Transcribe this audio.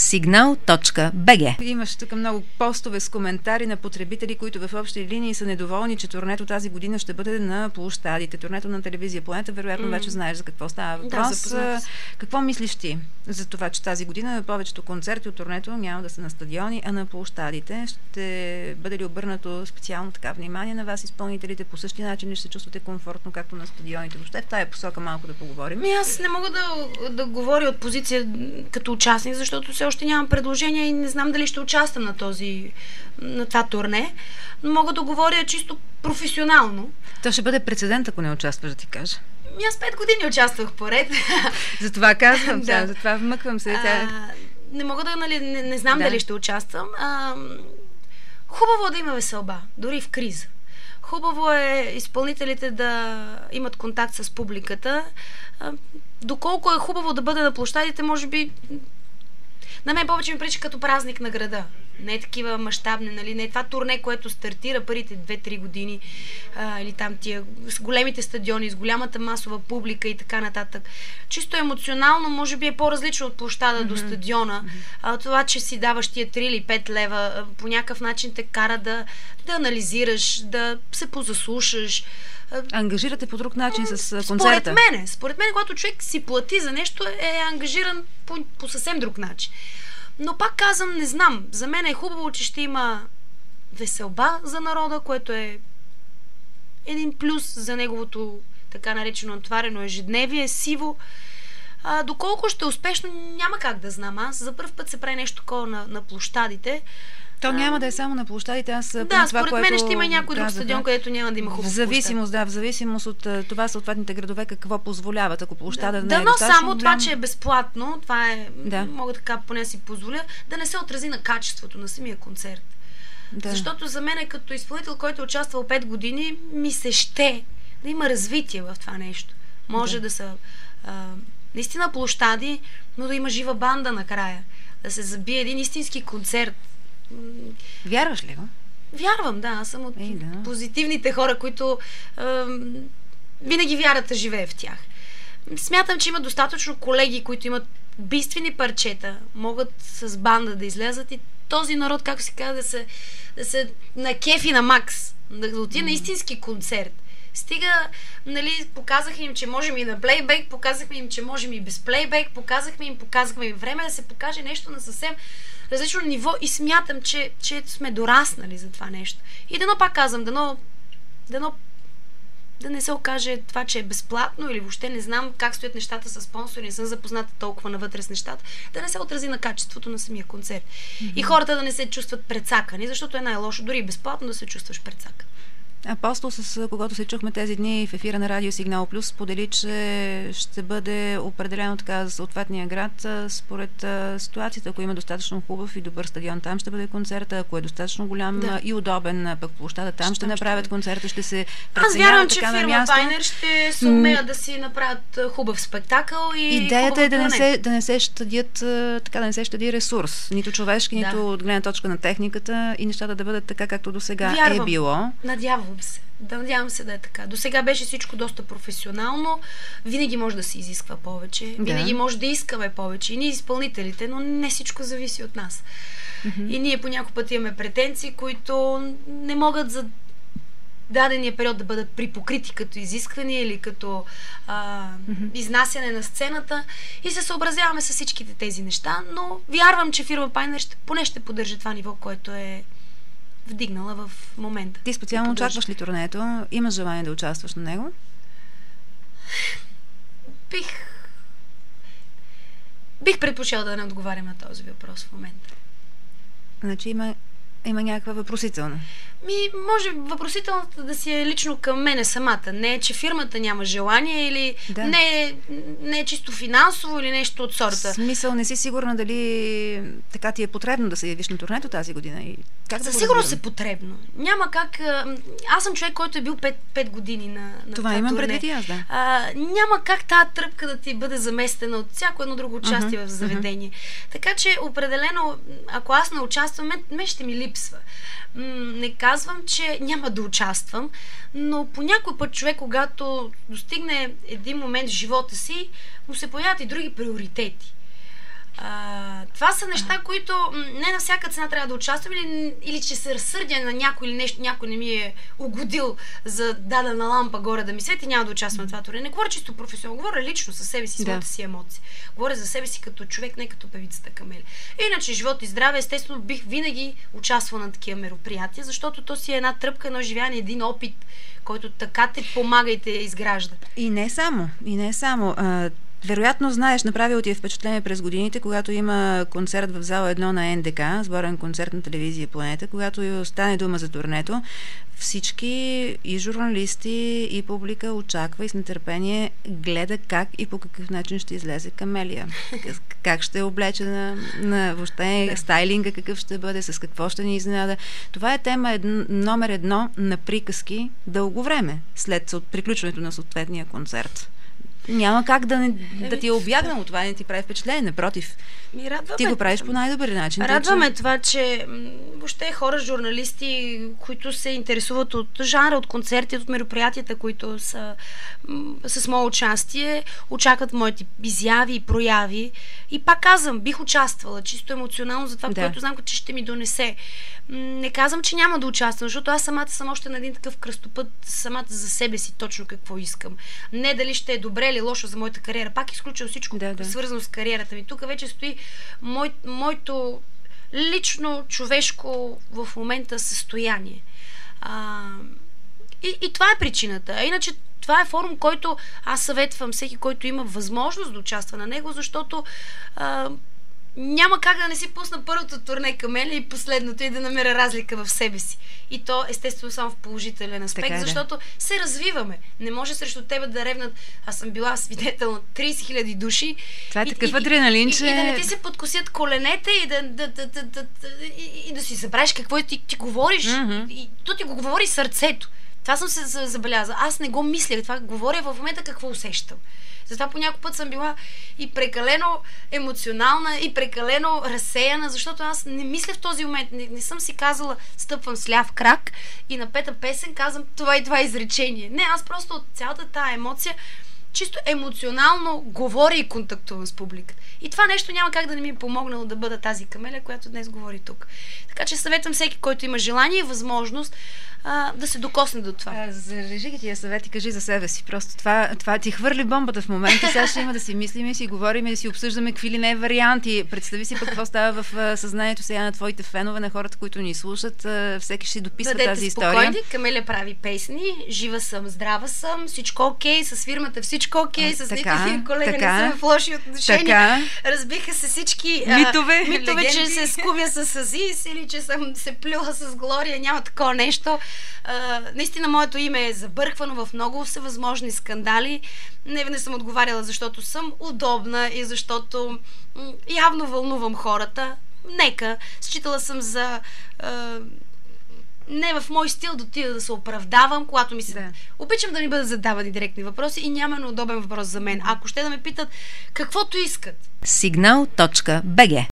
Signal.bg. Имаш тук много постове с коментари на потребители, които в общи линии са недоволни, че турнето тази година ще бъде на площадите. Турнето на телевизия Планета, вероятно вече знаеш за какво става въпрос. Да, какво мислиш ти за това, че тази година повечето концерти от турнето няма да са на стадиони, а на площадите? Ще бъде ли обърнато специално така внимание на вас, изпълнителите? По същия начин ли ще се чувствате комфортно, както на стадионите? Въобще в тая посока малко да поговорим. Аз не мога да говоря от позиция като участник, защото все още нямам предложение и не знам дали ще участвам на това турне, но мога да говоря чисто професионално. То ще бъде прецедент, ако не участваш, да ти кажа. Аз 5 години участвах поред. Затова казвам, затова вмъквам се. Не мога да, не знам дали ще участвам. Хубаво да има веселба, дори в криза. Хубаво е изпълнителите да имат контакт с публиката. Доколко е хубаво да бъде на площадите, може би на мен повече ми прилича като празник на града. Не е такива мащабни, нали? Не е това турне, което стартира първите 2-3 години, или там тия с големите стадиони, с голямата масова публика и така нататък. Чисто емоционално, може би е по-различно от площада до стадиона. Това, че си даваш тия 3 или 5 лева, по някакъв начин те кара да анализираш, да се позаслушаш. Ангажирате по друг начин с концерта? Според мен, когато човек си плати за нещо, е ангажиран по съвсем друг начин. Но пак казвам, не знам. За мен е хубаво, че ще има веселба за народа, което е един плюс за неговото така наречено отварено ежедневие, сиво. Доколко ще е успешно, няма как да знам. Аз за първ път се прави нещо такова на площадите. То няма да е само на площадите. Според мен ще има някой друг стадион, където няма да има хубав площад. В зависимост от това съответните градове какво позволяват. Ако площада не е достатъчно само това, че е безплатно, това е, мога така поне си позволя, да не се отрази на качеството на самия концерт. Защото за мен като изпълнител, който е участвал 5 години, ми се ще да има развитие в това нещо. Може да са наистина площади, но да има жива банда накрая. Да се забие един истински концерт. Вярваш ли го? Вярвам, да. Аз съм от позитивните хора, които винаги вярата живее в тях. Смятам, че има достатъчно колеги, които имат убийствени парчета, могат с банда да излязат и този народ, както се казва, да се накефи на макс, да отиде на истински концерт. Стига, показахме им, че можем и на плейбек, показахме им, че можем и без плейбек, показахме им време да се покаже нещо на съвсем различно ниво и смятам, че сме дораснали за това нещо. И дано пак казвам, дано да не се окаже това, че е безплатно или въобще не знам как стоят нещата с спонсори, не съм запозната толкова навътре с нещата, да не се отрази на качеството на самия концерт. И хората да не се чувстват прецакани, защото е най-лошо, дори безплатно да се чувстваш прецакан. Апостол, с когото се чухме тези дни в ефира на Радио Сигнал Плюс, сподели, че ще бъде определено така за съответния град според ситуацията. Ако има достатъчно хубав и добър стадион, там ще бъде концерта. Ако е достатъчно голям и удобен пък площада, там ще направят концерта, ще се преценяват. Аз вярвам, че фирма Пайнер ще се умеят да си направят хубав спектакъл и идеята е да не се щади ресурс. Нито човешки, нито от гледна точка на техниката и нещата да бъдат така, както до сега е било. Надявам се да е така. До сега беше всичко доста професионално. Винаги може да се изисква повече. Винаги може да искаме повече. И ние изпълнителите, но не всичко зависи от нас. И ние по някой път имаме претенции, които не могат за дадения период да бъдат припокрити като изисквания или като изнасяне на сцената и се съобразяваме с всичките тези неща, но вярвам, че фирма Пайнер поне ще поддържа това ниво, което е вдигнала в момента. Ти специално очакваш ли турнето? Имаш желание да участваш на него? Бих предпочела да не отговарям на този въпрос в момента. Значи има някаква въпросителна. Може въпросителната да си е лично към мене самата. Не е, че фирмата няма желание или не е чисто финансово или нещо от сорта. В смисъл, не си сигурна дали така ти е потребно да се явиш на турнето тази година? Със сигурност е потребно. Няма как... Аз съм човек, който е бил 5 години на това имам предвид и аз, да. Няма как тази тръпка да ти бъде заместена от всяко едно друго участие в заведение. Така че определено, ако аз не участвам, мен ще ми липсва. Не казвам, че няма да участвам, но по някой път човек, когато достигне един момент в живота си, му се появят и други приоритети. Това са неща, които не на всяка цена трябва да участвам или че се разсърдя на някой или нещо, някой не ми е угодил за дадена лампа горе да ми свети, няма да участвам на това турне. Не говоря чисто професионално, говоря лично със себе си, с моите си емоции. Говоря за себе си като човек, не като певицата Камелия. Иначе живот и здраве, естествено бих винаги участвала на такива мероприятия, защото то си е една тръпка, едно живеене, един опит, който така те помага и те изгражда. И не само. Вероятно знаеш, направил ти е впечатление през годините, когато има концерт в зала 1 на НДК, сборен концерт на телевизия Планета, когато стане дума за турнето, всички и журналисти, и публика очаква и с нетърпение гледа как и по какъв начин ще излезе Камелия. Как ще облече на въобще стайлинга, какъв ще бъде, с какво ще ни изненада. Това е тема номер 1 на приказки дълго време, след приключването на съответния концерт. Няма как да ти е обягнало това, не ти прави впечатление, напротив. Ти го правиш по най-добър начин. Радваме това, че въобще хора, журналисти, които се интересуват от жанра, от концерти, от мероприятията, които са с мое участие, очакват моите изяви и прояви. И пак казвам, бих участвала чисто емоционално за това, което знам, че ще ми донесе. Не казвам, че няма да участвам, защото аз самата съм още на един такъв кръстопът, самата за себе си точно какво искам. Не дали ще е добре или лошо за моята кариера. Пак изключвам всичко, свързано с кариерата ми. Тук вече стои моето лично човешко в момента състояние. И това е причината. А иначе това е форум, който аз съветвам всеки, който има възможност да участва на него, защото няма как да не си пусна първото турне Камелия и последното и да намеря разлика в себе си. И то естествено само в положителен аспект, защото се развиваме. Не може срещу тебе да ревнат. Аз съм била свидетел на 30 000 души. Това е такъв адреналин, че... И да не ти се подкосят коленете и да си забравиш какво ти говориш. И то ти го говори сърцето. Това съм се забелязала. Аз не го мисля. Това говоря в момента какво усещам. Затова по някой път съм била и прекалено емоционална, и прекалено разсеяна, защото аз не мисля в този момент. Не съм си казала, стъпвам с ляв крак и на пета песен казвам това и това изречение. Не, аз просто от цялата тая емоция чисто емоционално говоря и контактувам с публиката. И това нещо няма как да не ми е помогнало да бъда тази Камелия, която днес говори тук. Така че съветвам всеки, който има желание и възможност да се докосне до това. Зарежи ги тия съвет и кажи за себе си. Просто това ти хвърли бомбата в момента. Сега ще има да си мислим и си говорим и да си обсъждаме какви ли не варианти. Представи си пък какво става в съзнанието сега на твоите фенове, на хората, които ни слушат. Всеки ще дописва тази история. Бъдете спокойни, Камелия прави песни, жива съм, здрава съм, всичко окей, с фирмата всичко окей, с никакви колега не съм в лоши отношения. Разбиха се всички митове, че се скубя с Азис или че съм се плюла с Глория. Няма такова нещо. Наистина моето име е забърквано в много всевъзможни скандали. Не съм отговаряла, защото съм удобна и защото явно вълнувам хората. Нека. Считала съм за не в мой стил да се оправдавам, когато ми се... Обичам да ми бъдат задавани директни въпроси и няма неудобен въпрос за мен. Ако ще да ме питат каквото искат. Signal.bg